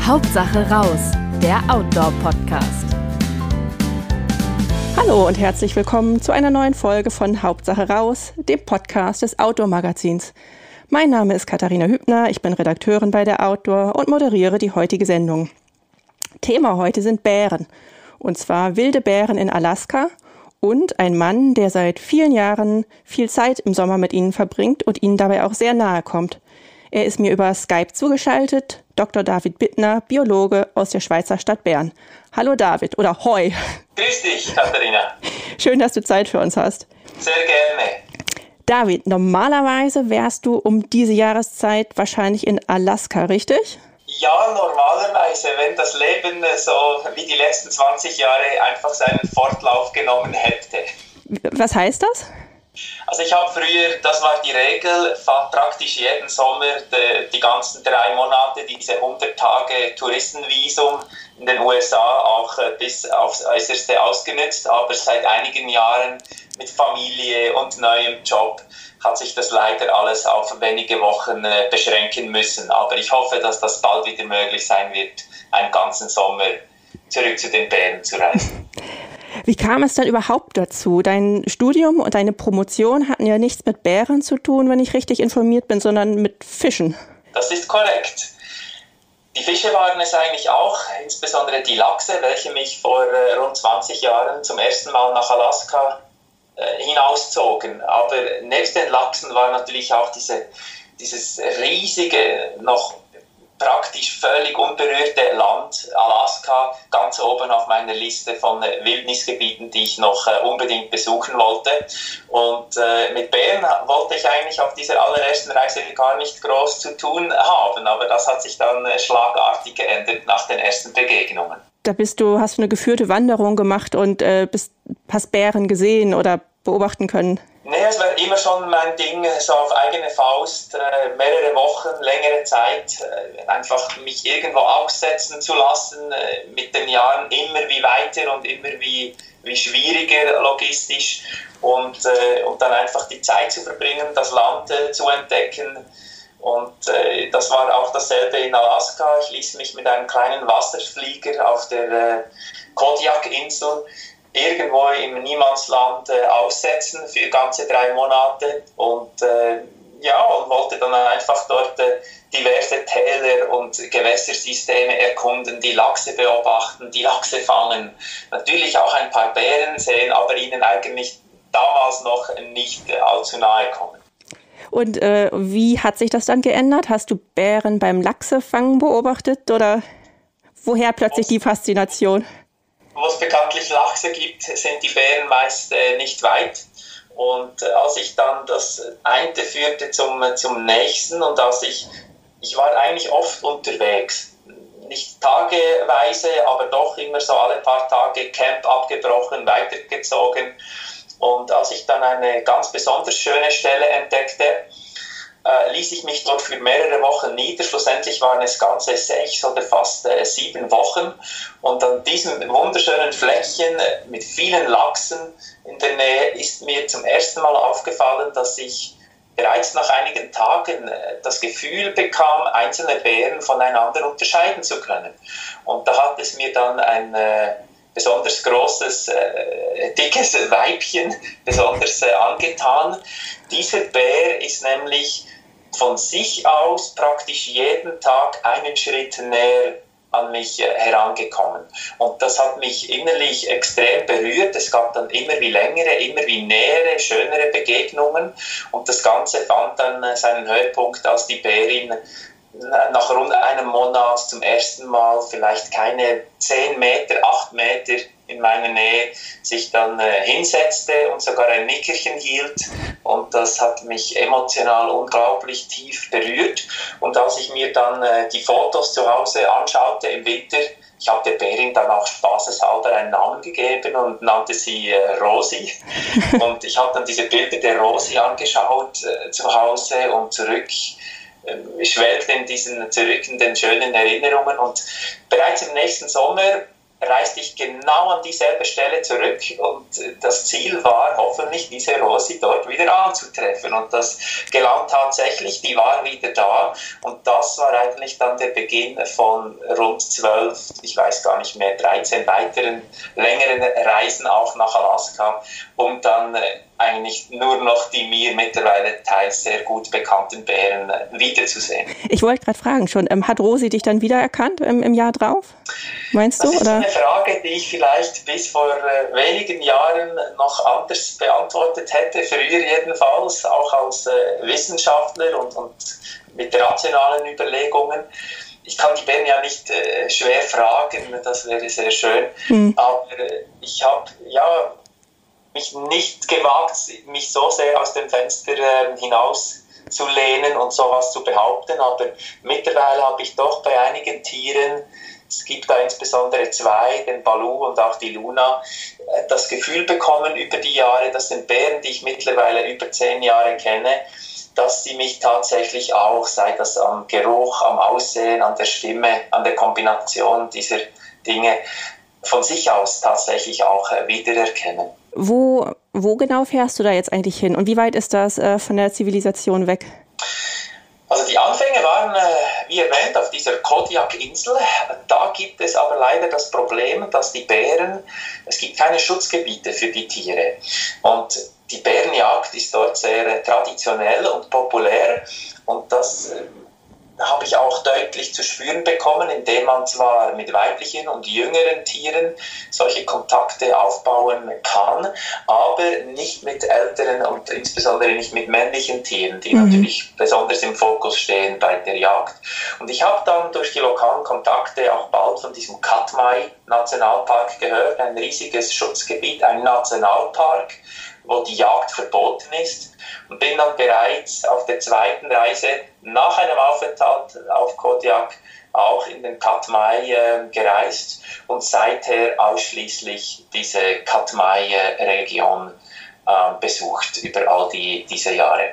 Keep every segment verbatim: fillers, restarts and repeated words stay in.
Hauptsache raus, der Outdoor-Podcast. Hallo und herzlich willkommen zu einer neuen Folge von Hauptsache raus, dem Podcast des Outdoor-Magazins. Mein Name ist Katharina Hübner, ich bin Redakteurin bei der Outdoor und moderiere die heutige Sendung. Thema heute sind Bären, und zwar wilde Bären in Alaska und ein Mann, der seit vielen Jahren viel Zeit im Sommer mit ihnen verbringt und ihnen dabei auch sehr nahe kommt. Er ist mir über Skype zugeschaltet, Doktor David Bittner, Biologe aus der Schweizer Stadt Bern. Hallo David, oder Hoi. Grüß dich, Katharina. Schön, dass du Zeit für uns hast. Sehr gerne. David, normalerweise wärst du um diese Jahreszeit wahrscheinlich in Alaska, richtig? Ja, normalerweise, wenn das Leben so wie die letzten zwanzig Jahre einfach seinen Fortlauf genommen hätte. Was heißt das? Also ich habe früher, das war die Regel, fand praktisch jeden Sommer die, die ganzen drei Monate diese hundert Tage Touristenvisum in den U S A auch bis aufs Äußerste ausgenutzt, aber seit einigen Jahren mit Familie und neuem Job hat sich das leider alles auf wenige Wochen äh, beschränken müssen. Aber ich hoffe, dass das bald wieder möglich sein wird, einen ganzen Sommer zurück zu den Bären zu reisen. Wie kam es dann überhaupt dazu? Dein Studium und deine Promotion hatten ja nichts mit Bären zu tun, wenn ich richtig informiert bin, sondern mit Fischen. Das ist korrekt. Die Fische waren es eigentlich auch, insbesondere die Lachse, welche mich vor äh, rund zwanzig Jahren zum ersten Mal nach Alaska äh, hinauszogen. Aber nebst den Lachsen war natürlich auch diese, dieses riesige, noch praktisch völlig unberührte Land Alaska ganz oben auf meiner Liste von Wildnisgebieten, die ich noch äh, unbedingt besuchen wollte. Und äh, mit Bären wollte ich eigentlich auf dieser allerersten Reise gar nicht groß zu tun haben, aber das hat sich dann äh, schlagartig geändert nach den ersten Begegnungen. Da bist du, hast du eine geführte Wanderung gemacht und äh, bist, hast Bären gesehen oder beobachten können? Nee, es war immer schon mein Ding, so auf eigene Faust, äh, mehrere Wochen, längere Zeit, äh, einfach mich irgendwo aussetzen zu lassen, äh, mit den Jahren immer wie weiter und immer wie, wie schwieriger logistisch und, äh, und dann einfach die Zeit zu verbringen, das Land äh, zu entdecken. Und äh, das war auch dasselbe in Alaska. Ich ließ mich mit einem kleinen Wasserflieger auf der äh, Kodiak-Insel irgendwo im Niemandsland äh, aussetzen für ganze drei Monate und äh, ja, und wollte dann einfach dort äh, diverse Täler und Gewässersysteme erkunden, die Lachse beobachten, die Lachse fangen, natürlich auch ein paar Bären sehen, aber ihnen eigentlich damals noch nicht äh, allzu nahe kommen. Und äh, wie hat sich das dann geändert? Hast du Bären beim Lachsefangen beobachtet oder woher plötzlich die Faszination? Wo es bekanntlich Lachse gibt, sind die Bären meist äh, nicht weit. Und äh, als ich dann das eine führte zum, zum nächsten und als ich, ich war eigentlich oft unterwegs, nicht tageweise, aber doch immer so alle paar Tage Camp abgebrochen, weitergezogen. Und als ich dann eine ganz besonders schöne Stelle entdeckte, äh, ließ ich mich dort für mehrere Wochen nieder. Schlussendlich waren es ganze sechs oder fast äh, sieben Wochen. Und an diesem wunderschönen Fleckchen äh, mit vielen Lachsen in der Nähe ist mir zum ersten Mal aufgefallen, dass ich bereits nach einigen Tagen äh, das Gefühl bekam, einzelne Bären voneinander unterscheiden zu können. Und da hat es mir dann ein äh, besonders großes, äh, dickes Weibchen besonders äh, angetan. Dieser Bär ist nämlich von sich aus praktisch jeden Tag einen Schritt näher an mich äh, herangekommen. Und das hat mich innerlich extrem berührt. Es gab dann immer wie längere, immer wie nähere, schönere Begegnungen. Und das Ganze fand dann äh, seinen Höhepunkt, als die Bärin nach rund einem Monat zum ersten Mal vielleicht keine zehn Meter, acht Meter in meiner Nähe sich dann äh, hinsetzte und sogar ein Nickerchen hielt. Und das hat mich emotional unglaublich tief berührt. Und als ich mir dann äh, die Fotos zu Hause anschaute im Winter, ich habe der Bärin dann auch spaßeshalber einen Namen gegeben und nannte sie äh, Rosi. Und ich habe dann diese Bilder der Rosi angeschaut äh, zu Hause und zurück. Ich schwelgte in diesen zurückenden schönen Erinnerungen und bereits im nächsten Sommer reiste ich genau an dieselbe Stelle zurück und das Ziel war hoffentlich, diese Rosi dort wieder anzutreffen und das gelang tatsächlich, die war wieder da und das war eigentlich dann der Beginn von rund zwölf, ich weiß gar nicht mehr, dreizehn weiteren längeren Reisen auch nach Alaska, um dann eigentlich nur noch die mir mittlerweile teils sehr gut bekannten Bären wiederzusehen. Ich wollte gerade fragen schon, ähm, hat Rosi dich dann wiedererkannt im, im Jahr drauf? Meinst du? Das ist oder? eine Frage, die ich vielleicht bis vor äh, wenigen Jahren noch anders beantwortet hätte, früher jedenfalls, auch als äh, Wissenschaftler und, und mit rationalen Überlegungen. Ich kann die Bären ja nicht äh, schwer fragen, das wäre sehr schön, hm. aber äh, ich habe ja mich nicht gewagt, mich so sehr aus dem Fenster äh, hinaus zu lehnen und sowas zu behaupten, aber mittlerweile habe ich doch bei einigen Tieren, es gibt da insbesondere zwei, den Balu und auch die Luna, äh, das Gefühl bekommen über die Jahre, dass den Bären, die ich mittlerweile über zehn Jahre kenne, dass sie mich tatsächlich auch, sei das am Geruch, am Aussehen, an der Stimme, an der Kombination dieser Dinge, von sich aus tatsächlich auch äh, wiedererkennen. Wo, wo genau fährst du da jetzt eigentlich hin und wie weit ist das äh, von der Zivilisation weg? Also die Anfänge waren, äh, wie erwähnt, auf dieser Kodiak-Insel. Da gibt es aber leider das Problem, dass die Bären, es gibt keine Schutzgebiete für die Tiere. Und die Bärenjagd ist dort sehr äh, traditionell und populär und das äh, habe ich auch deutlich zu spüren bekommen, indem man zwar mit weiblichen und jüngeren Tieren solche Kontakte aufbauen kann, aber nicht mit älteren und insbesondere nicht mit männlichen Tieren, die mhm. natürlich besonders im Fokus stehen bei der Jagd. Und ich habe dann durch die lokalen Kontakte auch bald von diesem Katmai-Nationalpark gehört, ein riesiges Schutzgebiet, ein Nationalpark, wo die Jagd verboten ist. Und bin dann bereits auf der zweiten Reise nach einem Aufenthalt auf Kodiak auch in den Katmai äh, gereist und seither ausschließlich diese Katmai-Region äh, besucht über all die, diese Jahre.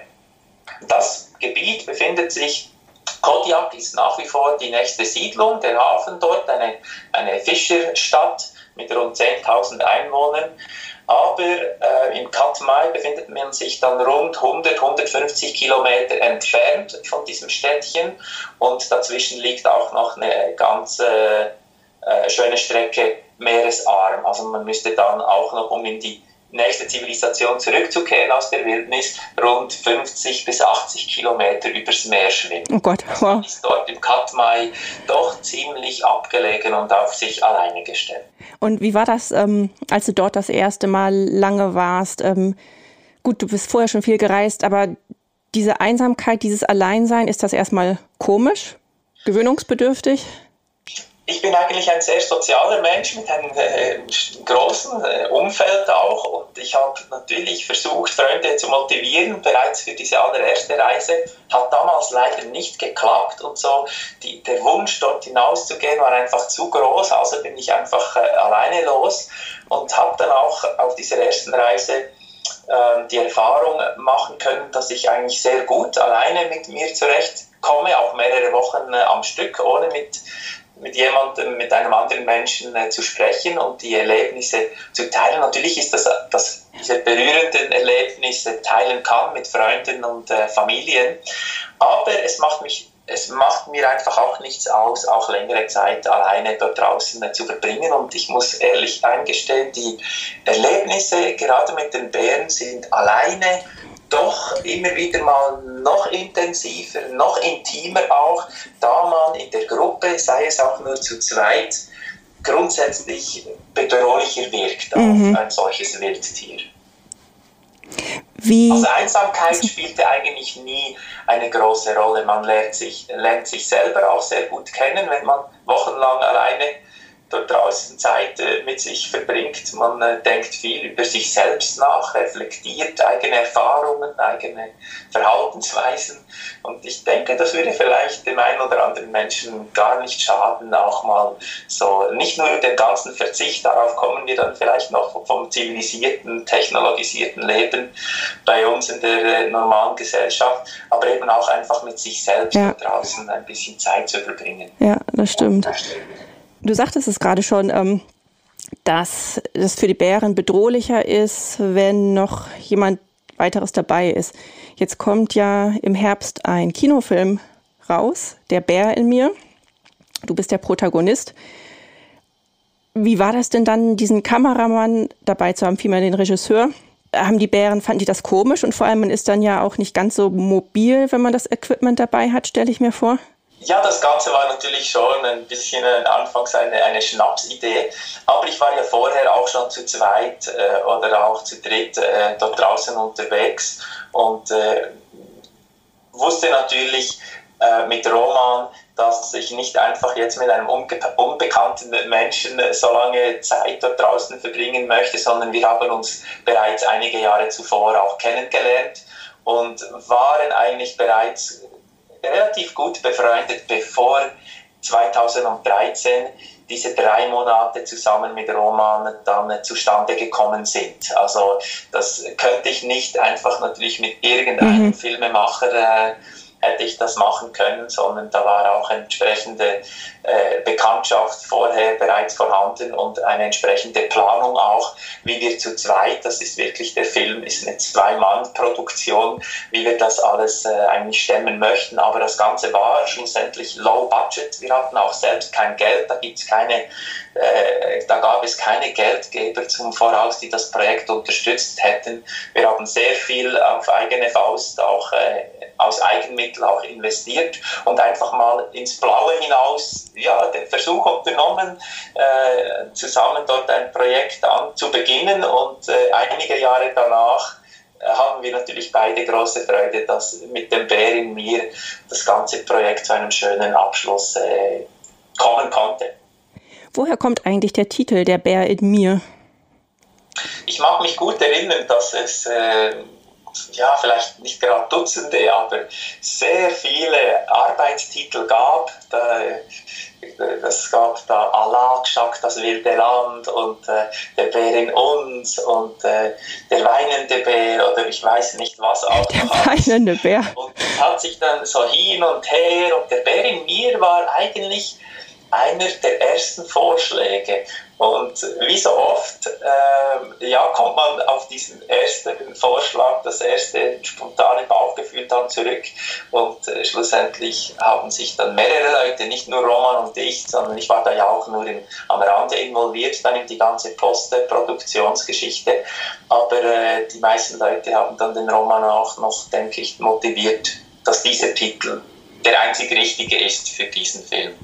Das Gebiet befindet sich, Kodiak ist nach wie vor die nächste Siedlung, der Hafen dort, eine, eine Fischerstadt mit rund zehntausend Einwohnern. Aber äh, in Katmai befindet man sich dann rund hundert, hundertfünfzig Kilometer entfernt von diesem Städtchen und dazwischen liegt auch noch eine ganz äh, äh, schöne Strecke meeresarm. Also man müsste dann auch noch, um in die nächste Zivilisation zurückzukehren aus der Wildnis, rund fünfzig bis achtzig Kilometer übers Meer schwimmen. Oh Gott, wow. Man ist dort im Katmai doch ziemlich abgelegen und auf sich alleine gestellt. Und wie war das, ähm, als du dort das erste Mal lange warst? Ähm, gut, du bist vorher schon viel gereist, aber diese Einsamkeit, dieses Alleinsein, ist das erstmal komisch, gewöhnungsbedürftig? Ich bin eigentlich ein sehr sozialer Mensch mit einem äh, großen äh, Umfeld auch und ich habe natürlich versucht, Freunde zu motivieren, bereits für diese allererste Reise. Hat damals leider nicht geklappt und so. Die, der Wunsch, dort hinauszugehen, war einfach zu groß, also bin ich einfach äh, alleine los und habe dann auch auf dieser ersten Reise äh, die Erfahrung machen können, dass ich eigentlich sehr gut alleine mit mir zurechtkomme, auch mehrere Wochen äh, am Stück, ohne mit mit jemandem, mit einem anderen Menschen äh, zu sprechen und die Erlebnisse zu teilen. Natürlich ist das, dass diese berührenden Erlebnisse teilen kann mit Freunden und äh, Familien, aber es macht mich, es macht mir einfach auch nichts aus, auch längere Zeit alleine dort draußen äh, zu verbringen und ich muss ehrlich eingestehen, die Erlebnisse gerade mit den Bären sind alleine doch immer wieder mal noch intensiver, noch intimer auch, da man in der Gruppe, sei es auch nur zu zweit, grundsätzlich bedrohlicher wirkt mhm. auf ein solches Wildtier. Wie? Also Einsamkeit spielte eigentlich nie eine große Rolle. Man lernt sich, lernt sich selber auch sehr gut kennen, wenn man wochenlang alleine dort draußen Zeit äh, mit sich verbringt. Man äh, denkt viel über sich selbst nach, reflektiert eigene Erfahrungen, eigene Verhaltensweisen. Und ich denke, das würde vielleicht dem einen oder anderen Menschen gar nicht schaden, auch mal so, nicht nur den ganzen Verzicht, darauf kommen wir dann vielleicht noch vom zivilisierten, technologisierten Leben bei uns in der äh, normalen Gesellschaft, aber eben auch einfach mit sich selbst ja. da draußen ein bisschen Zeit zu verbringen. Ja, das stimmt. Du sagtest es gerade schon, ähm, dass es für die Bären bedrohlicher ist, wenn noch jemand weiteres dabei ist. Jetzt kommt ja im Herbst ein Kinofilm raus, Der Bär in mir. Du bist der Protagonist. Wie war das denn dann, diesen Kameramann dabei zu haben, vielmehr den Regisseur? Haben die Bären, fanden die das komisch? Und vor allem, man ist dann ja auch nicht ganz so mobil, wenn man das Equipment dabei hat, stelle ich mir vor. Ja, das Ganze war natürlich schon ein bisschen äh, anfangs eine, eine Schnapsidee, aber ich war ja vorher auch schon zu zweit äh, oder auch zu dritt äh, dort draußen unterwegs und äh, wusste natürlich äh, mit Roman, dass ich nicht einfach jetzt mit einem unge- unbekannten Menschen so lange Zeit dort draußen verbringen möchte, sondern wir haben uns bereits einige Jahre zuvor auch kennengelernt und waren eigentlich bereits relativ gut befreundet, bevor zweitausenddreizehn diese drei Monate zusammen mit Roman dann zustande gekommen sind. Also das könnte ich nicht einfach natürlich mit irgendeinem mhm. Filmemacher äh, hätte ich das machen können, sondern da war auch eine entsprechende äh, Bekanntschaft vorher bereits vorhanden und eine entsprechende Planung auch, wie wir zu zweit, das ist wirklich, der Film ist eine Zwei-Mann-Produktion, wie wir das alles äh, eigentlich stemmen möchten, aber das Ganze war schlussendlich low budget, wir hatten auch selbst kein Geld, da gibt's keine, äh, da gab es keine Geldgeber zum Voraus, die das Projekt unterstützt hätten. Wir haben sehr viel auf eigene Faust auch äh, aus Eigenmitteln auch investiert und einfach mal ins Blaue hinaus ja, den Versuch unternommen, äh, zusammen dort ein Projekt an zu beginnen und äh, einige Jahre danach äh, haben wir natürlich beide große Freude, dass mit dem Bär in mir das ganze Projekt zu einem schönen Abschluss äh, kommen konnte. Woher kommt eigentlich der Titel Der Bär in mir? Ich mag mich gut erinnern, dass es äh, ja, vielleicht nicht gerade Dutzende, aber sehr viele Arbeitstitel gab. Da, das gab da Allah, Gschak, das wilde Land und äh, der Bär in uns und äh, der weinende Bär oder ich weiß nicht was auch. Der weinende Bär. Und das hat sich dann so hin und her und der Bär in mir war eigentlich einer der ersten Vorschläge. Und wie so oft, äh, ja, kommt man auf diesen ersten Vorschlag, das erste spontane Bauchgefühl dann zurück. Und äh, schlussendlich haben sich dann mehrere Leute, nicht nur Roman und ich, sondern ich war da ja auch nur im, am Rande involviert, dann in die ganze Post-Produktionsgeschichte. Aber äh, die meisten Leute haben dann den Roman auch noch, denke ich, motiviert, dass dieser Titel der einzig richtige ist für diesen Film.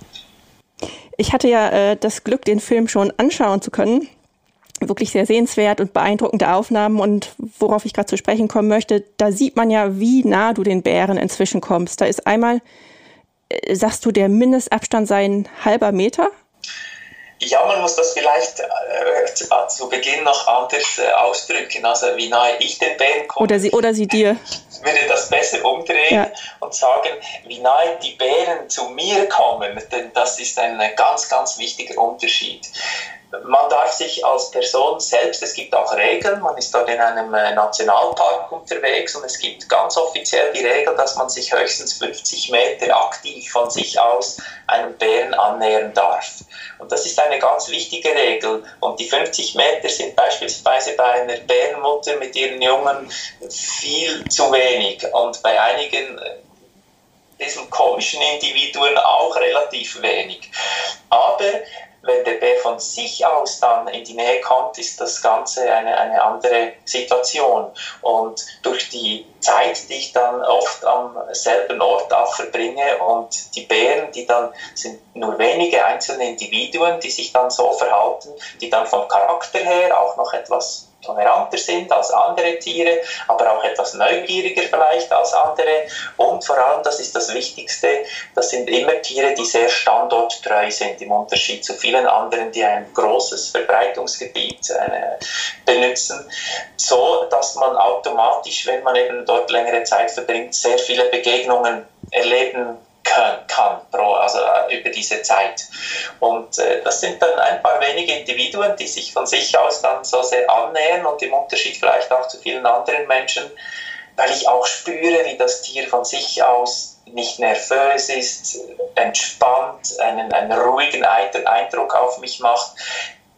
Ich hatte ja äh, das Glück, den Film schon anschauen zu können. Wirklich sehr sehenswert und beeindruckende Aufnahmen. Und worauf ich gerade zu sprechen kommen möchte, da sieht man ja, wie nah du den Bären inzwischen kommst. Da ist einmal, äh, sagst du, der Mindestabstand sei ein halber Meter? Ja, man muss das vielleicht äh, zu, zu Beginn noch anders äh, ausdrücken. Also wie nahe ich den Bären komme. Oder sie, oder sie dir. Ich würde das besser umdrehen ja. und sagen, wie nahe die Bären zu mir kommen. Denn das ist ein ganz, ganz wichtiger Unterschied. Man darf sich als Person selbst, es gibt auch Regeln, man ist dort in einem Nationalpark unterwegs und es gibt ganz offiziell die Regel, dass man sich höchstens fünfzig Meter aktiv von sich aus einem Bären annähern darf. Und das ist eine ganz wichtige Regel. Und die fünfzig Meter sind beispielsweise bei einer Bärenmutter mit ihren Jungen viel zu wenig und bei einigen diesen komischen Individuen auch relativ wenig. Aber wenn der Bär von sich aus dann in die Nähe kommt, ist das Ganze eine, eine andere Situation. Und durch die Zeit, die ich dann oft am selben Ort auch verbringe und die Bären, die dann sind nur wenige einzelne Individuen, die sich dann so verhalten, die dann vom Charakter her auch noch etwas toleranter sind als andere Tiere, aber auch etwas neugieriger vielleicht als andere und vor allem, das ist das Wichtigste, das sind immer Tiere, die sehr standorttreu sind, im Unterschied zu vielen anderen, die ein großes Verbreitungsgebiet äh, benutzen, so dass man automatisch, wenn man eben dort längere Zeit verbringt, sehr viele Begegnungen erleben kann, kann pro, also über diese Zeit. Und äh, das sind dann ein paar wenige Individuen, die sich von sich aus dann so sehr annähern und im Unterschied vielleicht auch zu vielen anderen Menschen, weil ich auch spüre, wie das Tier von sich aus nicht nervös ist, entspannt, einen, einen ruhigen Eindruck auf mich macht.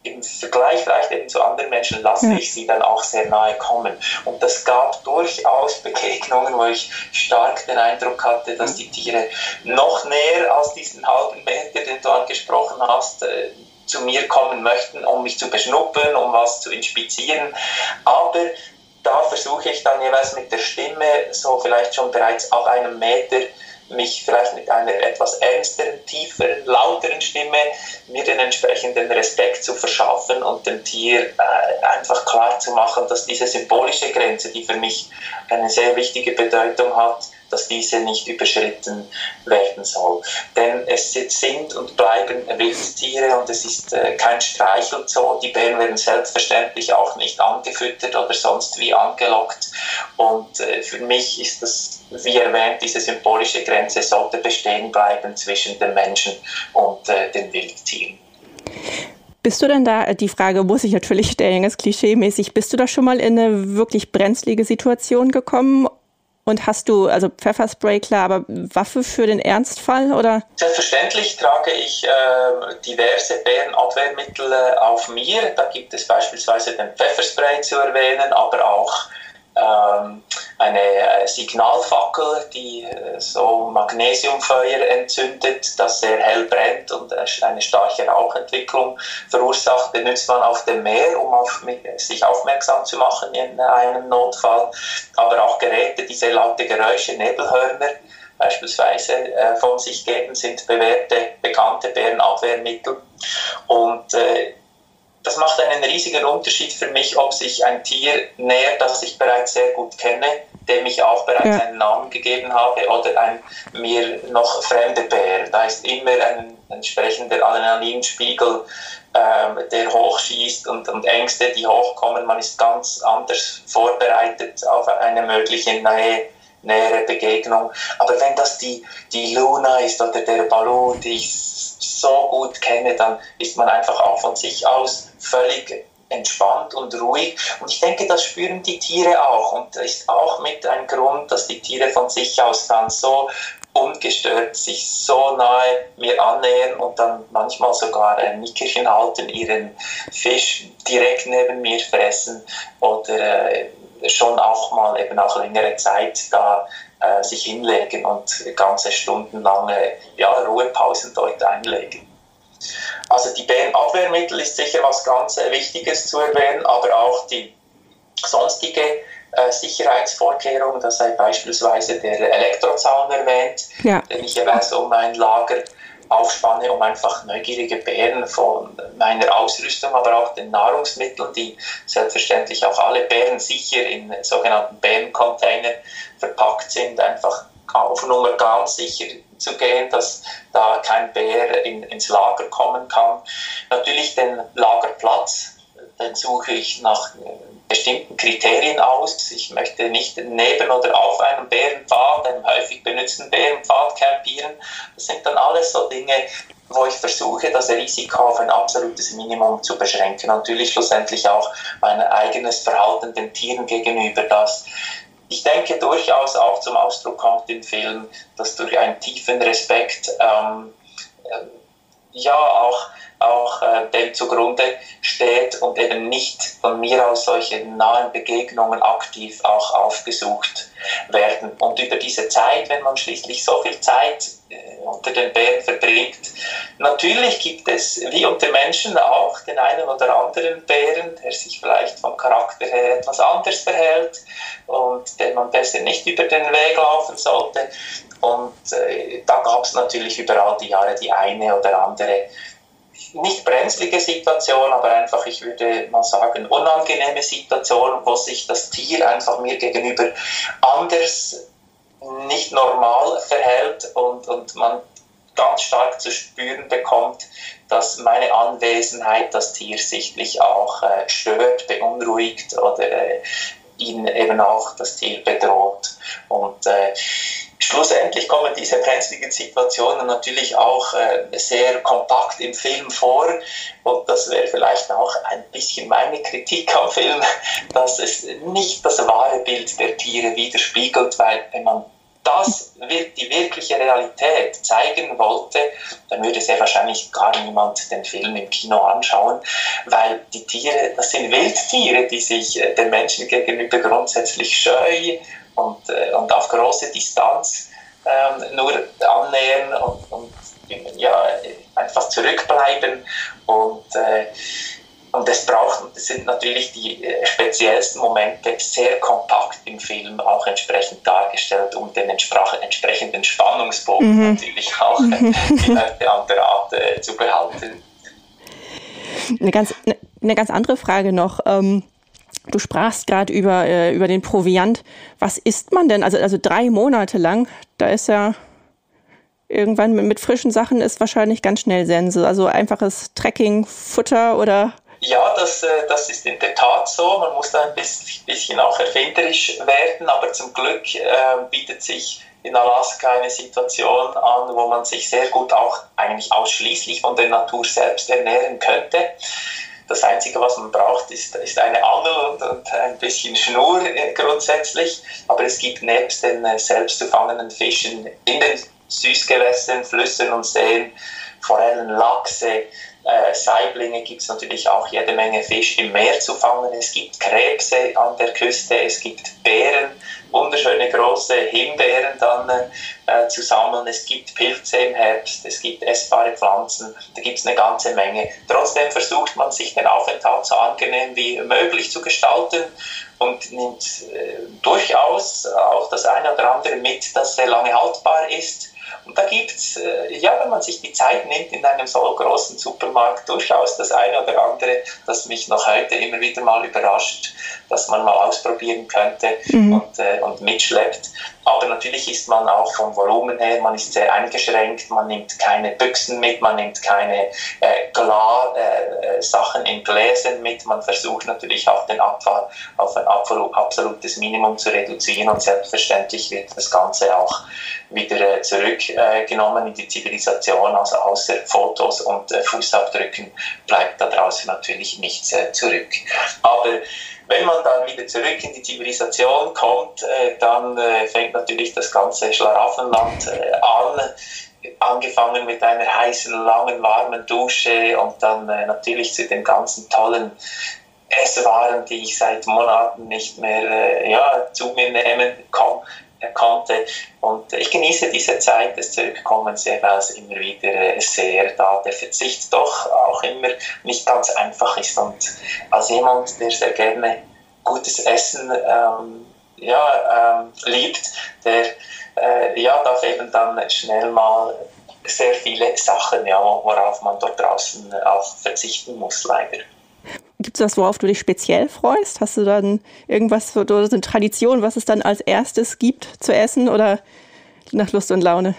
im Vergleich vielleicht eben zu anderen Menschen lasse ja. ich sie dann auch sehr nahe kommen. Und das gab durchaus Begegnungen, wo ich stark den Eindruck hatte, dass die Tiere noch näher als diesen halben Meter, den du angesprochen hast, äh, zu mir kommen möchten, um mich zu beschnuppern, um was zu inspizieren. Aber da versuche ich dann jeweils mit der Stimme, so vielleicht schon bereits ab einem Meter, mich vielleicht mit einer etwas ernsteren, tieferen, lauteren Stimme mir den entsprechenden Respekt zu verschaffen und dem Tier äh, einfach klar zu machen, dass diese symbolische Grenze, die für mich eine sehr wichtige Bedeutung hat, dass diese nicht überschritten werden soll. Denn es sind und bleiben Wildtiere und es ist äh, kein Streichelzoo. Die Bären werden selbstverständlich auch nicht angefüttert oder sonst wie angelockt. Und äh, für mich ist das, wie erwähnt, diese symbolische Grenze sollte bestehen bleiben zwischen den Menschen und äh, den Wildtieren. Bist du denn da, die Frage muss ich natürlich stellen, ganz klischeemäßig, bist du da schon mal in eine wirklich brenzlige Situation gekommen? Und hast du, also Pfefferspray, klar, aber Waffe für den Ernstfall, oder? Selbstverständlich trage ich äh, diverse Bärenabwehrmittel äh, auf mir. Da gibt es beispielsweise den Pfefferspray zu erwähnen, aber auch ähm, eine äh, Signalfackel, die äh, so Magnesiumfeuer entzündet, das sehr hell brennt und äh, eine starke Rauchentwicklung verursacht, benutzt man auf dem Meer, um auf, sich aufmerksam zu machen in einem Notfall. Aber auch Geräte, die sehr laute Geräusche, Nebelhörner beispielsweise äh, von sich geben, sind bewährte, bekannte Bärenabwehrmittel. Und äh, das macht einen riesigen Unterschied für mich, ob sich ein Tier nähert, das ich bereits sehr gut kenne, dem ich auch bereits ja. einen Namen gegeben habe, oder ein mir noch fremder Bär. Da ist immer ein entsprechender Adrenalinspiegel, ähm, der hochschießt und, und Ängste, die hochkommen. Man ist ganz anders vorbereitet auf eine mögliche Nähe. nähere Begegnung. Aber wenn das die, die Luna ist oder der Baloo, die ich so gut kenne, dann ist man einfach auch von sich aus völlig entspannt und ruhig. Und ich denke, das spüren die Tiere auch. Und das ist auch mit ein Grund, dass die Tiere von sich aus dann so ungestört sich so nahe mir annähern und dann manchmal sogar ein Nickerchen halten, ihren Fisch direkt neben mir fressen oder äh, schon auch mal eben auch längere Zeit da äh, sich hinlegen und ganze stundenlange ja, Ruhepausen dort einlegen. Also die Bärenabwehrmittel ist sicher was ganz äh, Wichtiges zu erwähnen, aber auch die sonstige äh, Sicherheitsvorkehrungen, das sei beispielsweise der Elektrozaun erwähnt, ja. den ich jeweils um mein Lager aufspanne, um einfach neugierige Bären von meiner Ausrüstung, aber auch den Nahrungsmitteln, die selbstverständlich auch alle Bären sicher in sogenannten Bärencontainer verpackt sind, einfach auf Nummer ganz sicher zu gehen, dass da kein Bär in, ins Lager kommen kann. Natürlich den Lagerplatz, den suche ich nach bestimmten Kriterien aus. Ich möchte nicht neben oder auf einem Bärenpfad, einem häufig benutzten Bärenpfad campieren. Das sind dann alles so Dinge, wo ich versuche, das Risiko auf ein absolutes Minimum zu beschränken. Natürlich schlussendlich auch mein eigenes Verhalten den Tieren gegenüber, das ich denke durchaus auch zum Ausdruck kommt im Film, dass durch einen tiefen Respekt ähm, äh, ja auch auch äh, dem zugrunde steht und eben nicht von mir aus solche nahen Begegnungen aktiv auch aufgesucht werden. Und über diese Zeit, wenn man schließlich so viel Zeit äh, unter den Bären verbringt, natürlich gibt es, wie unter Menschen auch, den einen oder anderen Bären, der sich vielleicht vom Charakter her etwas anders verhält und den man besser nicht über den Weg laufen sollte. Und äh, da gab es natürlich über all die Jahre die eine oder andere nicht brenzlige Situation, aber einfach, ich würde mal sagen, unangenehme Situation, wo sich das Tier einfach mir gegenüber anders, nicht normal verhält und, und man ganz stark zu spüren bekommt, dass meine Anwesenheit das Tier sichtlich auch äh, stört, beunruhigt oder äh, ihn eben auch das Tier bedroht. Und äh, schlussendlich kommen diese brenzligen Situationen natürlich auch äh, sehr kompakt im Film vor und das wäre vielleicht auch ein bisschen meine Kritik am Film, dass es nicht das wahre Bild der Tiere widerspiegelt, weil wenn man das die wirkliche Realität zeigen wollte, dann würde sehr wahrscheinlich gar niemand den Film im Kino anschauen, weil die Tiere, das sind Wildtiere, die sich den Menschen gegenüber grundsätzlich scheu und, und auf große Distanz ähm, nur annähern und, und ja, einfach zurückbleiben. Und äh, Und es braucht, das sind natürlich die speziellsten Momente sehr kompakt im Film auch entsprechend dargestellt, um den entsprechenden Spannungsbogen mhm. natürlich auch mhm. in einer anderen Art äh, zu behalten. Eine ganz, eine ganz andere Frage noch. Ähm, du sprachst gerade über, äh, über den Proviant. Was isst man denn? Also, also drei Monate lang, da ist ja irgendwann mit, mit frischen Sachen ist wahrscheinlich ganz schnell Sense. Also einfaches Trekking, Futter oder... Ja, das, das ist in der Tat so. Man muss da ein bisschen auch erfinderisch werden, aber zum Glück äh, bietet sich in Alaska eine Situation an, wo man sich sehr gut auch eigentlich ausschließlich von der Natur selbst ernähren könnte. Das Einzige, was man braucht, ist, ist eine Angel und, und ein bisschen Schnur äh, grundsätzlich. Aber es gibt nebst den äh, selbst zu fangenden Fischen in den Süßgewässern, Flüssen und Seen Forellen, Lachse, Äh, Saiblinge gibt es natürlich auch jede Menge Fisch im Meer zu fangen. Es gibt Krebse an der Küste, es gibt Beeren, wunderschöne große Himbeeren dann äh, zu sammeln. Es gibt Pilze im Herbst, es gibt essbare Pflanzen, da gibt es eine ganze Menge. Trotzdem versucht man sich den Aufenthalt so angenehm wie möglich zu gestalten und nimmt äh, durchaus auch das eine oder andere mit, das sehr lange haltbar ist. Und da gibt es, äh, ja, wenn man sich die Zeit nimmt, in einem so großen Supermarkt durchaus das eine oder andere, das mich noch heute immer wieder mal überrascht, dass man mal ausprobieren könnte mhm. und, äh, und mitschleppt. Aber natürlich ist man auch vom Volumen her, man ist sehr eingeschränkt, man nimmt keine Büchsen mit, man nimmt keine äh, Glas, äh, Sachen in Gläsern mit, man versucht natürlich auch den Abfall auf ein absolutes Minimum zu reduzieren und selbstverständlich wird das Ganze auch wieder äh, zurückgenommen äh, in die Zivilisation, also außer Fotos und äh, Fußabdrücken bleibt da draußen natürlich nichts äh, zurück. Aber wenn man dann wieder zurück in die Zivilisation kommt, äh, dann äh, fängt natürlich das ganze Schlaraffenland äh, an, angefangen mit einer heißen, langen, warmen Dusche und dann äh, natürlich zu den ganzen tollen Esswaren, die ich seit Monaten nicht mehr äh, ja, zu mir nehmen kann. konnte. Und ich genieße diese Zeit des Zurückkommens sehr, weil es immer wieder sehr da der Verzicht doch auch immer nicht ganz einfach ist. Und als jemand, der sehr gerne gutes Essen ähm, ja, ähm, liebt, der äh, ja, darf eben dann schnell mal sehr viele Sachen, ja, worauf man dort draußen auch verzichten muss, leider. Gibt es was, worauf du dich speziell freust? Hast du dann irgendwas, so eine Tradition, was es dann als erstes gibt zu essen oder nach Lust und Laune?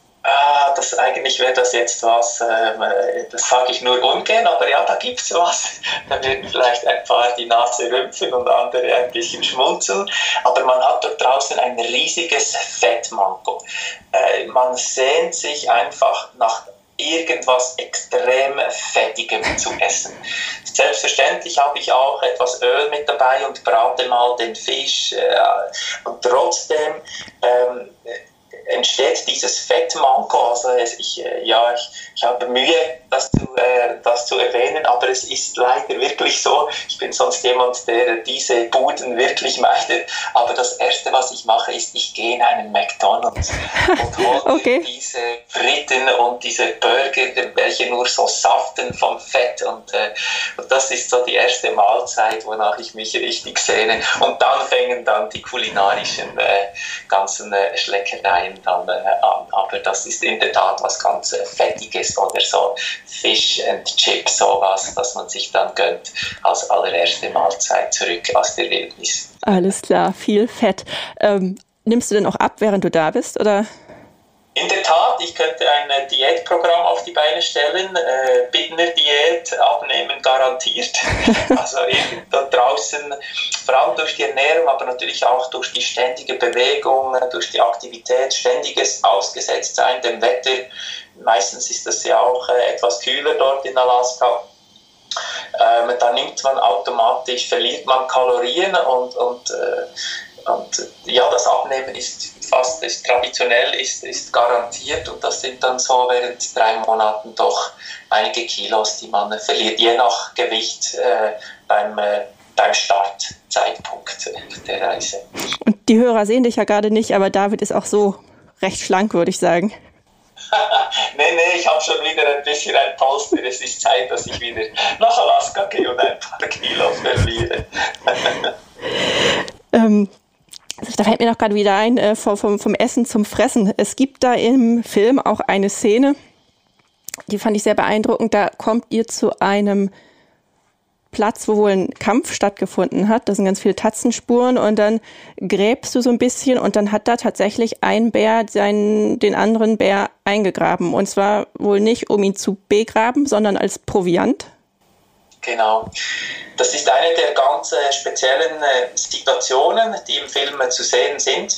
Ah, das eigentlich wäre das jetzt was, äh, das sage ich nur ungern, aber ja, da gibt es was. Da würden vielleicht ein paar die Nase rümpfen und andere ein bisschen schmunzeln. Aber man hat dort draußen ein riesiges Fettmanko. Äh, man sehnt sich einfach nach irgendwas extrem Fettigem zu essen. Selbstverständlich habe ich auch etwas Öl mit dabei und brate mal den Fisch. Äh, und trotzdem ähm, entsteht dieses Fettmanko. Also ich, ja, ich, ich habe Mühe, das zu, äh, das zu erwähnen, aber es ist leider wirklich so. Ich bin sonst jemand, der diese Buden wirklich meidet. Aber das Erste, was ich mache, ist, ich gehe in einen McDonald's und hole okay. diese Fritten und diese Burger, welche nur so saften vom Fett. Und, äh, und das ist so die erste Mahlzeit, wonach ich mich richtig sehne. Und dann fängen dann die kulinarischen äh, ganzen äh, Schleckereien dann äh, an. Aber das ist in der Tat was ganz äh, Fettiges oder so Fish and Chips, sowas, dass man sich dann gönnt als allererste Mahlzeit zurück aus der Wildnis. Alles klar, viel Fett. Ähm, nimmst du denn auch ab, während du da bist, oder? In der Tat, ich könnte ein Diätprogramm auf die Beine stellen, äh, Bittner-Diät, abnehmen garantiert. Also da draußen, vor allem durch die Ernährung, aber natürlich auch durch die ständige Bewegung, durch die Aktivität, ständiges Ausgesetztsein dem Wetter. Meistens ist das ja auch äh, etwas kühler dort in Alaska. Ähm, da nimmt man automatisch, verliert man Kalorien und, und äh, Und ja, das Abnehmen ist fast ist traditionell, ist, ist garantiert, und das sind dann so während drei Monaten doch einige Kilos, die man verliert, je nach Gewicht äh, beim, äh, beim Startzeitpunkt der Reise. Und die Hörer sehen dich ja gerade nicht, aber David ist auch so recht schlank, würde ich sagen. nee, nee, ich habe schon wieder ein bisschen ein Polster. Es ist Zeit, dass ich wieder nach Alaska gehe und ein paar Kilo verliere. ähm, da fällt mir noch gerade wieder ein, äh, vom, vom, vom Essen zum Fressen. Es gibt da im Film auch eine Szene, die fand ich sehr beeindruckend. Da kommt ihr zu einem Platz, wo wohl ein Kampf stattgefunden hat. Da sind ganz viele Tatzenspuren und dann gräbst du so ein bisschen und dann hat da tatsächlich ein Bär seinen, den anderen Bär eingegraben. Und zwar wohl nicht, um ihn zu begraben, sondern als Proviant. Genau. Das ist eine der ganz äh, speziellen äh, Situationen, die im Film äh, zu sehen sind.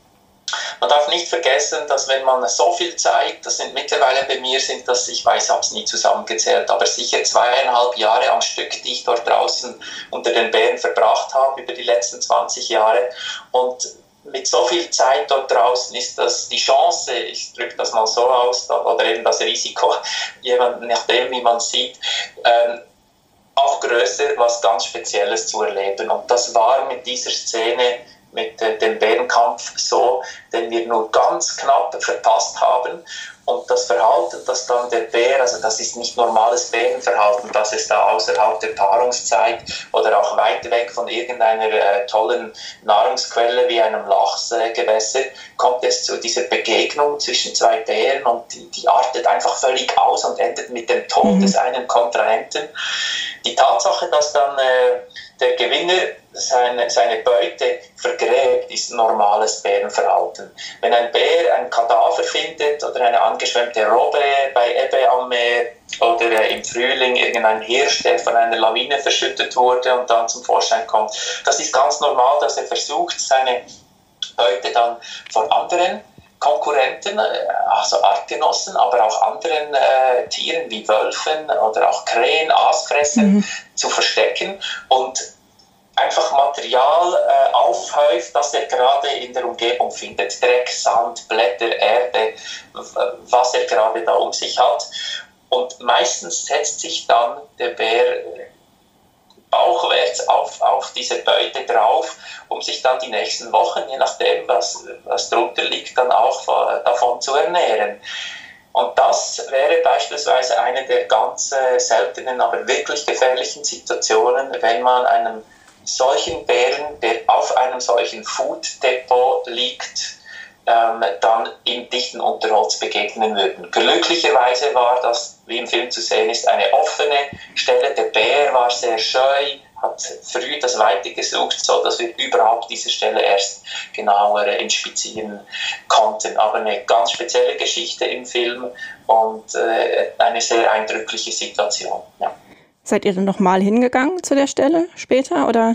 Man darf nicht vergessen, dass wenn man so viel Zeit, das sind mittlerweile bei mir, sind das, ich weiß, ich habe es nie zusammengezählt, aber sicher zweieinhalb Jahre am Stück, die ich dort draußen unter den Bären verbracht habe, über die letzten zwanzig Jahre. Und mit so viel Zeit dort draußen ist das die Chance, ich drücke das mal so aus, oder eben das Risiko, je nachdem, wie man es sieht, ähm, auch größer, was ganz Spezielles zu erleben. Und das war mit dieser Szene, mit äh, dem Bärenkampf so, den wir nur ganz knapp verpasst haben. Und das Verhalten, das dann der Bär, also das ist nicht normales Bärenverhalten, dass es da außerhalb der Paarungszeit oder auch weit weg von irgendeiner äh, tollen Nahrungsquelle wie einem Lachsgewässer, äh, kommt es zu dieser Begegnung zwischen zwei Bären und die, die artet einfach völlig aus und endet mit dem Tod mhm. des einen Kontrahenten. Die Tatsache, dass dann äh, der Gewinner seine, seine Beute vergräbt, ist normales Bärenverhalten. Wenn ein Bär ein Kadaver findet oder eine angeschwemmte Robbe bei Ebbe am Meer oder äh, im Frühling irgendein Hirsch, der von einer Lawine verschüttet wurde und dann zum Vorschein kommt, das ist ganz normal, dass er versucht, seine Beute dann von anderen Konkurrenten, also Artgenossen, aber auch anderen äh, Tieren wie Wölfen oder auch Krähen, Aasfressern mhm. zu verstecken und einfach Material äh, aufhäuft, das er gerade in der Umgebung findet. Dreck, Sand, Blätter, Erde, was er gerade da um sich hat. Und meistens setzt sich dann der Bär bauchwärts auf, auf diese Beute drauf, um sich dann die nächsten Wochen, je nachdem, was, was drunter liegt, dann auch von, davon zu ernähren. Und das wäre beispielsweise eine der ganz äh, seltenen, aber wirklich gefährlichen Situationen, wenn man einem solchen Bären, der auf einem solchen Food-Depot liegt, ähm, dann im dichten Unterholz begegnen würden. Glücklicherweise war das, wie im Film zu sehen ist, eine offene Stelle. Der Bär war sehr scheu, hat früh das Weite gesucht, so dass wir überhaupt diese Stelle erst genauer inspizieren konnten. Aber eine ganz spezielle Geschichte im Film und äh, eine sehr eindrückliche Situation. Ja. Seid ihr dann nochmal hingegangen zu der Stelle später, oder?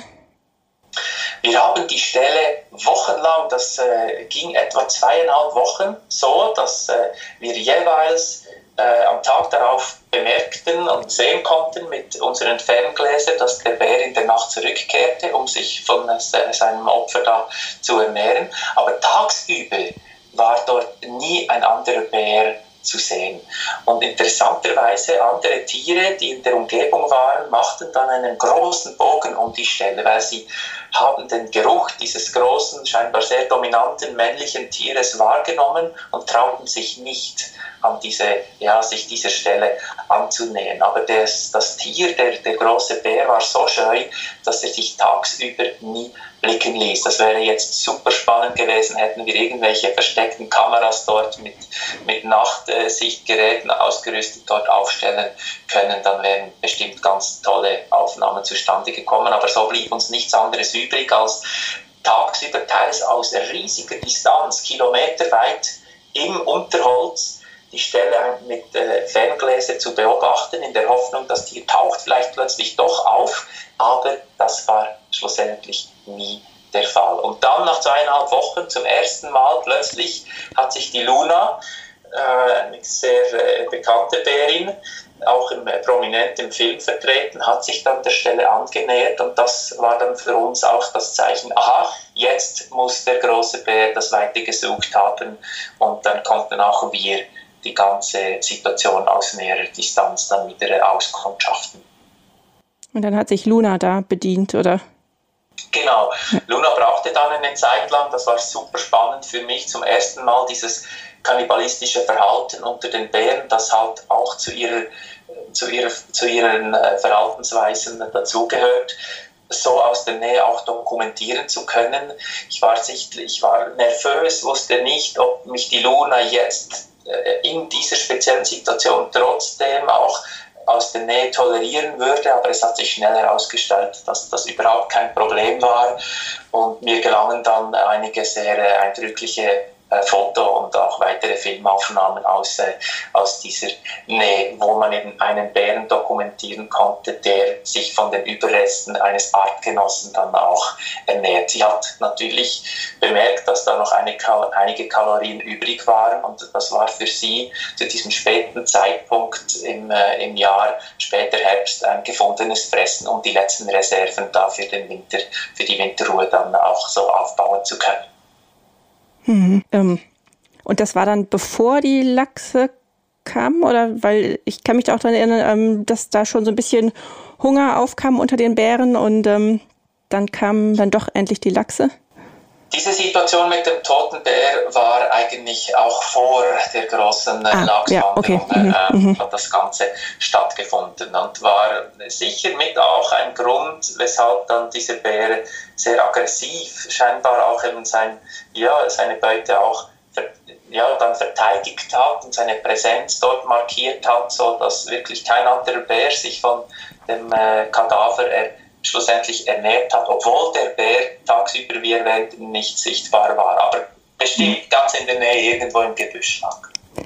Wir haben die Stelle wochenlang, das äh, ging etwa zweieinhalb Wochen so, dass äh, wir jeweils äh, am Tag darauf bemerkten und sehen konnten mit unseren Ferngläsern, dass der Bär in der Nacht zurückkehrte, um sich von äh, seinem Opfer da zu ernähren. Aber tagsüber war dort nie ein anderer Bär zu sehen. Und interessanterweise andere Tiere, die in der Umgebung waren, machten dann einen großen Bogen um die Stelle, weil sie haben den Geruch dieses großen, scheinbar sehr dominanten männlichen Tieres wahrgenommen und trauten sich nicht an diese, ja, sich dieser Stelle anzunähern. Aber das, das Tier, der, der große Bär, war so scheu, dass er sich tagsüber nie blicken ließ. Das wäre jetzt super spannend gewesen, hätten wir irgendwelche versteckten Kameras dort mit, mit Nachtsichtgeräten ausgerüstet dort aufstellen können, dann wären bestimmt ganz tolle Aufnahmen zustande gekommen. Aber so blieb uns nichts anderes übrig, als tagsüber teils aus riesiger Distanz, kilometerweit im Unterholz, die Stelle mit äh, Ferngläser zu beobachten, in der Hoffnung, das Tier taucht vielleicht plötzlich doch auf, aber das war schlussendlich nie der Fall. Und dann nach zweieinhalb Wochen zum ersten Mal plötzlich hat sich die Luna eine sehr äh, bekannte Bärin, auch im, äh, prominent im Film vertreten, hat sich dann der Stelle angenähert und das war dann für uns auch das Zeichen, aha, jetzt muss der große Bär das Weite gesucht haben und dann konnten auch wir die ganze Situation aus näherer Distanz dann wieder auskundschaften. Und dann hat sich Luna da bedient, oder? Genau, Luna brauchte dann eine Zeit lang, das war super spannend für mich, zum ersten Mal dieses kannibalistische Verhalten unter den Bären, das halt auch zu, ihrer, zu, ihrer, zu ihren Verhaltensweisen dazugehört, so aus der Nähe auch dokumentieren zu können. Ich war sichtlich, ich war nervös, wusste nicht, ob mich die Luna jetzt in dieser speziellen Situation trotzdem auch aus der Nähe tolerieren würde, aber es hat sich schnell herausgestellt, dass das überhaupt kein Problem war und mir gelangen dann einige sehr eindrückliche äh, Foto- und auch weitere Filmaufnahmen aus, äh, aus dieser Nähe, wo man eben einen Bären dokumentieren konnte, der sich von den Überresten eines Artgenossen dann auch ernährt. Sie hat natürlich bemerkt, dass da noch eine, einige Kalorien übrig waren und das war für sie zu diesem späten Zeitpunkt im, äh, im Jahr, später Herbst, ein gefundenes Fressen, um die letzten Reserven da für den Winter, für die Winterruhe dann auch so aufbauen zu können. Hm, ähm, und das war dann bevor die Lachse kamen? Oder weil ich kann mich auch daran erinnern, ähm, dass da schon so ein bisschen Hunger aufkam unter den Bären und ähm, dann kamen dann doch endlich die Lachse? Diese Situation mit dem toten Bär war eigentlich auch vor der großen ah, Lachswanderung, ja, okay. äh, hat das Ganze stattgefunden und war sicher mit auch ein Grund, weshalb dann dieser Bär sehr aggressiv scheinbar auch eben sein, ja, seine Beute auch ja, dann verteidigt hat und seine Präsenz dort markiert hat, so dass wirklich kein anderer Bär sich von dem äh, Kadaver er schlussendlich ernährt hat, obwohl der Bär tagsüber, wie erwähnt, nicht sichtbar war, aber bestimmt ganz in der Nähe irgendwo im Gebüsch lag.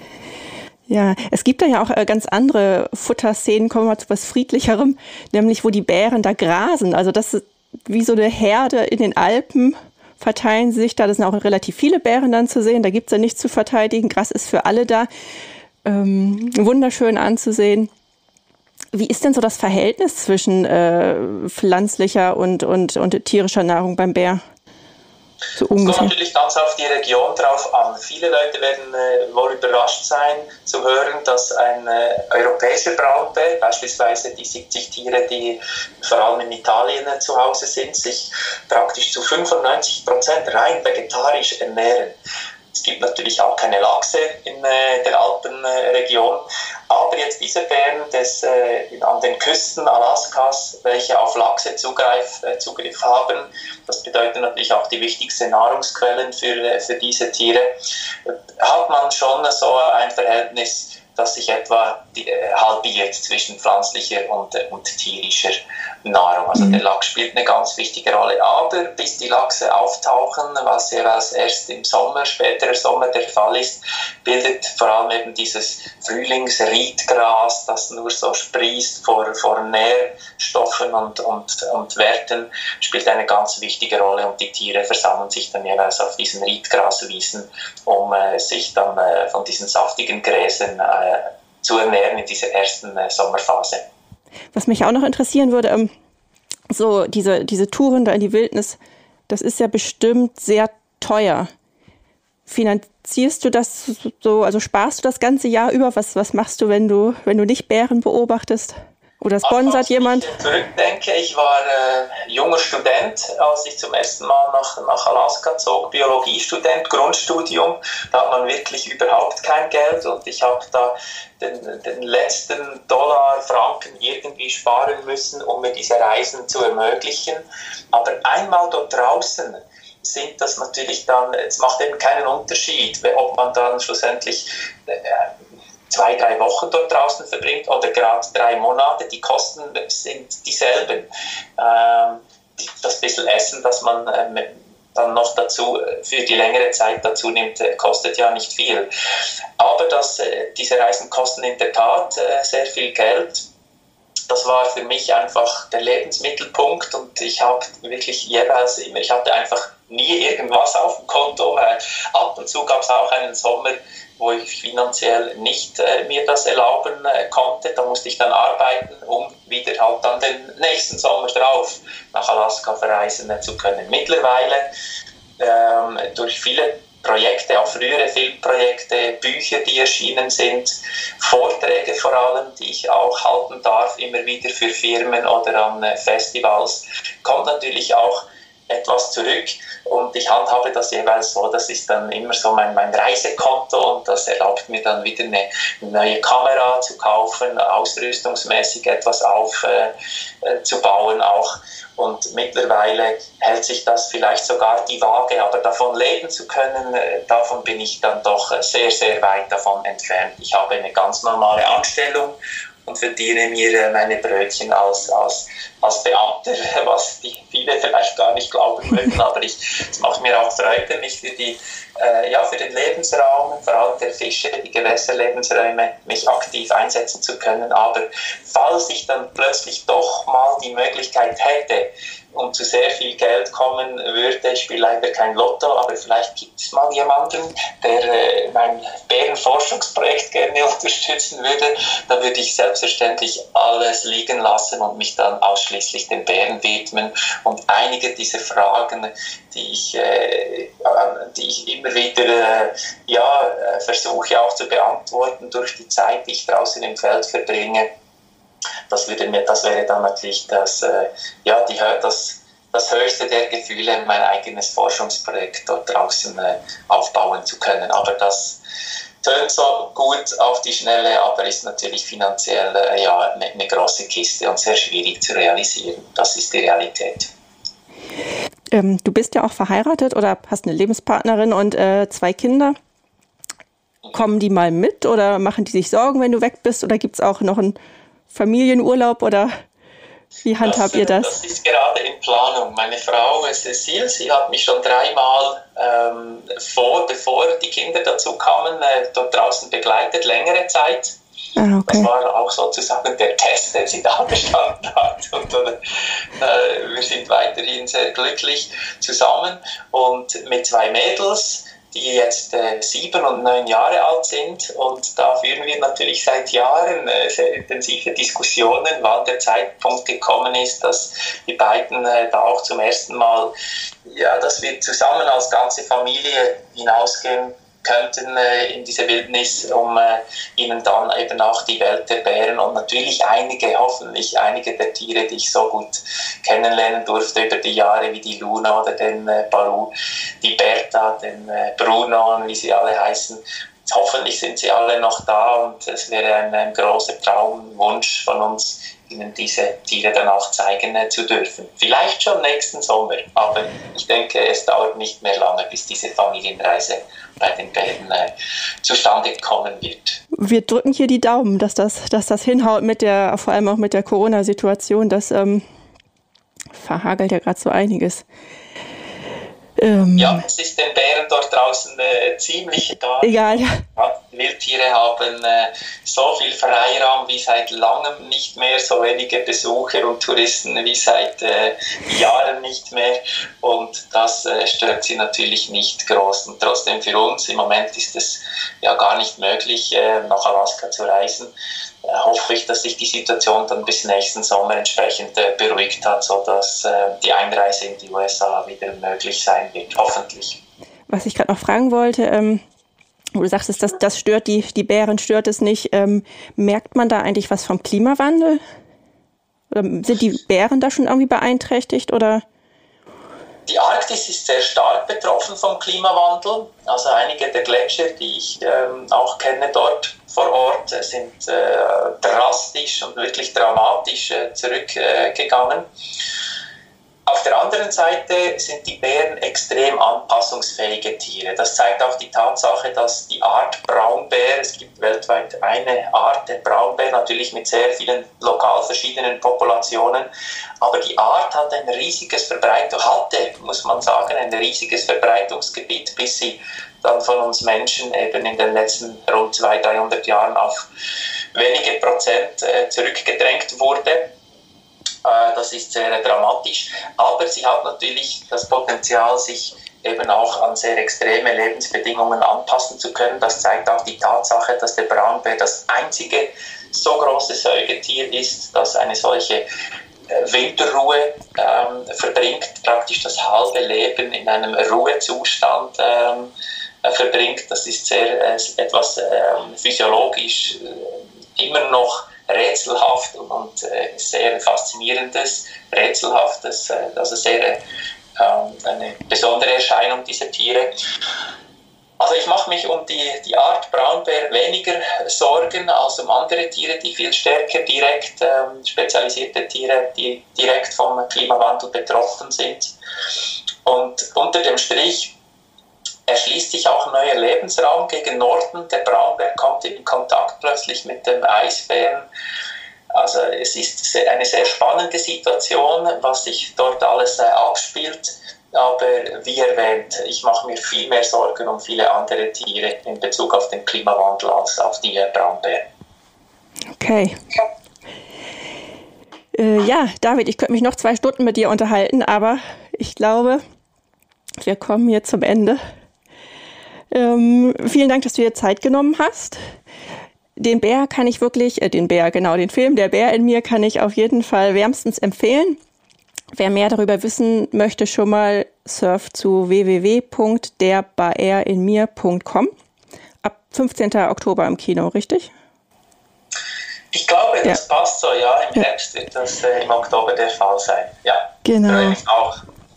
Ja, es gibt da ja auch ganz andere Futterszenen, kommen wir mal zu was Friedlicherem, nämlich wo die Bären da grasen, also das ist wie so eine Herde in den Alpen, verteilen sich da, das sind auch relativ viele Bären dann zu sehen, da gibt es ja nichts zu verteidigen, Gras ist für alle da, ähm, wunderschön anzusehen. Wie ist denn so das Verhältnis zwischen äh, pflanzlicher und, und, und tierischer Nahrung beim Bär? So es kommt natürlich ganz auf die Region drauf an. Viele Leute werden äh, wohl überrascht sein zu hören, dass ein äh, europäischer Braunbär, beispielsweise die siebzig Tiere, die vor allem in Italien äh, zu Hause sind, sich praktisch zu fünfundneunzig Prozent rein vegetarisch ernähren. Es gibt natürlich auch keine Lachse in äh, der Alpenregion, äh, aber jetzt diese Bären des, äh, an den Küsten Alaskas, welche auf Lachse Zugriff, äh, Zugriff haben, das bedeutet natürlich auch die wichtigsten Nahrungsquellen für, äh, für diese Tiere, äh, hat man schon so ein Verhältnis, das sich etwa die, äh, halbiert zwischen pflanzlicher und, äh, und tierischer Nahrung. Also der Lachs spielt eine ganz wichtige Rolle. Aber bis die Lachse auftauchen, was jeweils erst im Sommer, späterer Sommer der Fall ist, bildet vor allem eben dieses Frühlingsriedgras, das nur so sprießt vor, vor Nährstoffen und, und, und Werten, spielt eine ganz wichtige Rolle und die Tiere versammeln sich dann jeweils auf diesen Riedgraswiesen, um äh, sich dann äh, von diesen saftigen Gräsern äh, zu ernähren in dieser ersten äh, Sommerphase. Was mich auch noch interessieren würde, ähm, so diese, diese Touren da in die Wildnis, das ist ja bestimmt sehr teuer. Finanzierst du das so, also sparst du das ganze Jahr über? Was, was machst du, wenn du, wenn du nicht Bären beobachtest? Oder sponsert jemand? Wenn ich zurückdenke, ich war äh, junger Student, als ich zum ersten Mal nach, nach Alaska zog, Biologiestudent, Grundstudium. Da hat man wirklich überhaupt kein Geld und ich habe da den, den letzten Dollar, Franken irgendwie sparen müssen, um mir diese Reisen zu ermöglichen. Aber einmal dort draußen sind das natürlich dann, es macht eben keinen Unterschied, ob man dann schlussendlich äh, zwei, drei Wochen dort draußen verbringt oder gerade drei Monate, die Kosten sind dieselben. Ähm, das bisschen Essen, das man ähm, dann noch dazu für die längere Zeit dazu nimmt, kostet ja nicht viel. Aber das, äh, diese Reisen kosten in der Tat äh, sehr viel Geld. das war für mich einfach der Lebensmittelpunkt und ich habe wirklich jeweils immer, ich hatte einfach nie irgendwas auf dem Konto. Ab und zu gab es auch einen Sommer, wo ich finanziell nicht äh, mir das erlauben äh, konnte. Da musste ich dann arbeiten, um wieder halt dann den nächsten Sommer drauf nach Alaska verreisen äh, zu können. Mittlerweile ähm, durch viele Projekte, auch frühere Filmprojekte, Bücher, die erschienen sind, Vorträge vor allem, die ich auch halten darf, immer wieder für Firmen oder an äh, Festivals, kommt natürlich auch etwas zurück und ich handhabe das jeweils so, das ist dann immer so mein, mein Reisekonto und das erlaubt mir dann wieder eine neue Kamera zu kaufen, ausrüstungsmäßig etwas aufzubauen äh, auch und mittlerweile hält sich das vielleicht sogar die Waage, aber davon leben zu können, äh, davon bin ich dann doch sehr, sehr weit davon entfernt. Ich habe eine ganz normale Anstellung und verdiene mir meine Brötchen als, als, als Beamter, was die viele vielleicht gar nicht glauben würden, aber ich, es macht mir auch Freude, mich für, die, äh, ja, für den Lebensraum, vor allem der Fische, die Gewässerlebensräume, mich aktiv einsetzen zu können, aber falls ich dann plötzlich doch mal die Möglichkeit hätte, und zu sehr viel Geld kommen würde. Ich spiele leider kein Lotto, aber vielleicht gibt es mal jemanden, der äh, mein Bärenforschungsprojekt gerne unterstützen würde. Da würde ich selbstverständlich alles liegen lassen und mich dann ausschließlich den Bären widmen. Und einige dieser Fragen, die ich, äh, die ich immer wieder äh, ja, versuche auch zu beantworten durch die Zeit, die ich draußen im Feld verbringe, Das, würde mir, das wäre dann natürlich das, äh, ja, die, das, das höchste der Gefühle, mein eigenes Forschungsprojekt dort draußen äh, aufbauen zu können. Aber das tönt so gut auf die Schnelle, aber ist natürlich finanziell äh, ja, eine, eine große Kiste und sehr schwierig zu realisieren. Das ist die Realität. Ähm, du bist ja auch verheiratet oder hast eine Lebenspartnerin und äh, zwei Kinder. Kommen die mal mit oder machen die sich Sorgen, wenn du weg bist? Oder gibt es auch noch einen Familienurlaub oder wie handhabt ihr das? Das ist gerade in Planung. Meine Frau Cecile, sie hat mich schon dreimal ähm, vor, bevor die Kinder dazu kamen, äh, dort draußen begleitet, längere Zeit. Ah, okay. Das war auch sozusagen der Test, den sie da bestanden hat. Und äh, wir sind weiterhin sehr glücklich zusammen und mit zwei Mädels, die jetzt äh, sieben und neun Jahre alt sind. Und da führen wir natürlich seit Jahren äh, sehr intensive Diskussionen, wann der Zeitpunkt gekommen ist, dass die beiden äh, da auch zum ersten Mal, ja, dass wir zusammen als ganze Familie hinausgehen könnten äh, in diese Wildnis, um äh, ihnen dann eben auch die Welt der Bären und natürlich einige, hoffentlich einige der Tiere, die ich so gut kennenlernen durfte über die Jahre, wie die Luna oder den äh, Baloo, die Bertha, den äh, Bruno und wie sie alle heißen. Hoffentlich sind sie alle noch da und es wäre ein, ein großer Traumwunsch von uns, ihnen diese Tiere dann auch zeigen äh, zu dürfen. Vielleicht schon nächsten Sommer, aber ich denke, es dauert nicht mehr lange, bis diese Familienreise bei den Bären äh, zustande kommen wird. Wir drücken hier die Daumen, dass das, dass das hinhaut mit der, vor allem auch mit der Corona-Situation. Das ähm, verhagelt ja gerade so einiges. Ähm, ja, es ist den Bären dort draußen äh, ziemlich egal. Egal, ja. Wildtiere haben äh, so viel Freiraum wie seit langem nicht mehr, so wenige Besucher und Touristen wie seit äh, Jahren nicht mehr. Und das äh, stört sie natürlich nicht groß. Und trotzdem für uns im Moment ist es ja gar nicht möglich, äh, nach Alaska zu reisen. Äh, hoffe ich, dass sich die Situation dann bis nächsten Sommer entsprechend äh, beruhigt hat, sodass äh, die Einreise in die U S A wieder möglich sein wird, hoffentlich. Was ich gerade noch fragen wollte, ähm, wo du sagtest, das, das stört die, die Bären, stört es nicht. Ähm, merkt man da eigentlich was vom Klimawandel? Oder sind die Bären da schon irgendwie beeinträchtigt? Oder? Die Arktis ist sehr stark betroffen vom Klimawandel. Also einige der Gletscher, die ich ähm, auch kenne dort vor Ort, sind äh, drastisch und wirklich dramatisch äh, zurückgegangen. Auf der anderen Seite sind die Bären extrem anpassungsfähige Tiere. Das zeigt auch die Tatsache, dass die Art Braunbär, es gibt weltweit eine Art der Braunbär, natürlich mit sehr vielen lokal verschiedenen Populationen, aber die Art hat ein riesiges Verbreitung, hatte, muss man sagen, ein riesiges Verbreitungsgebiet, bis sie dann von uns Menschen eben in den letzten rund zweihundert, dreihundert Jahren auf wenige Prozent äh, zurückgedrängt wurde. Äh, das ist sehr dramatisch, aber sie hat natürlich das Potenzial, sich eben auch an sehr extreme Lebensbedingungen anpassen zu können. Das zeigt auch die Tatsache, dass der Braunbär das einzige so große Säugetier ist, das eine solche äh, Winterruhe ähm, verbringt, praktisch das halbe Leben in einem Ruhezustand ähm, äh, verbringt. Das ist sehr äh, etwas äh, physiologisch äh, immer noch rätselhaft und, und äh, sehr faszinierendes, rätselhaftes, äh, also sehr äh, eine besondere Erscheinung dieser Tiere. Also ich mache mich um die, die Art Braunbär weniger Sorgen als um andere Tiere, die viel stärker direkt, ähm, spezialisierte Tiere, die direkt vom Klimawandel betroffen sind. Und unter dem Strich erschließt sich auch ein neuer Lebensraum gegen Norden. Der Braunbär kommt in Kontakt plötzlich mit dem Eisbären. Also es ist eine sehr spannende Situation, was sich dort alles äh, abspielt. Aber wie erwähnt, ich mache mir viel mehr Sorgen um viele andere Tiere in Bezug auf den Klimawandel als auf die Braunbären. Okay. Äh, ja, David, ich könnte mich noch zwei Stunden mit dir unterhalten, aber ich glaube, wir kommen hier zum Ende. Ähm, vielen Dank, dass du dir Zeit genommen hast. Den Bär kann ich wirklich, äh, den Bär, genau, den Film Der Bär in mir kann ich auf jeden Fall wärmstens empfehlen. Wer mehr darüber wissen möchte, schon mal surft zu w w w punkt der bär in mir punkt com. Ab fünfzehnten Oktober im Kino, richtig? Ich glaube, das ja. passt so, ja. Im ja. Herbst wird das äh, im Oktober der Fall sein. Ja, genau. Freue mich auch.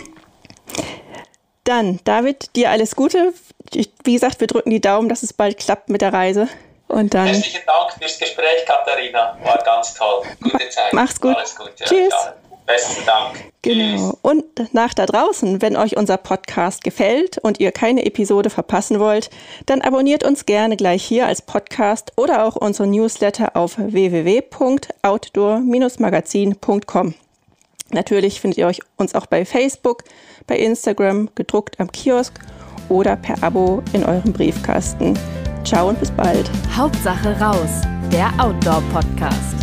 Dann, David, dir alles Gute. Ich, wie gesagt, wir drücken die Daumen, dass es bald klappt mit der Reise. Und dann herzlichen Dank fürs Gespräch, Katharina. War ganz toll. Gute Zeit. Mach's gut. Alles Gute. Tschüss. Ja, besten Dank. Genau. Tschüss. Und nach da draußen, wenn euch unser Podcast gefällt und ihr keine Episode verpassen wollt, dann abonniert uns gerne gleich hier als Podcast oder auch unsere Newsletter auf w w w punkt outdoor magazin punkt com. Natürlich findet ihr euch uns auch bei Facebook, bei Instagram, gedruckt am Kiosk oder per Abo in eurem Briefkasten. Ciao und bis bald. Hauptsache raus, der Outdoor-Podcast.